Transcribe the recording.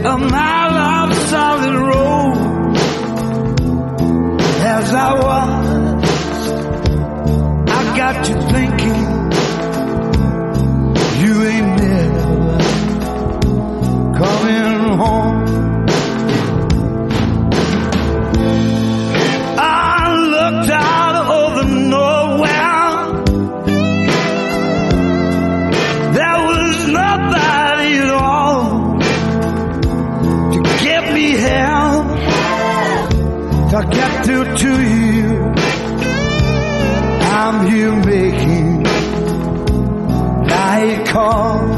a mile of solid road. As I was, I got you thinking, you ain't never coming home. I looked out over nowhere. There was nobody at all to get me help, to get through to you. I'm here making night call.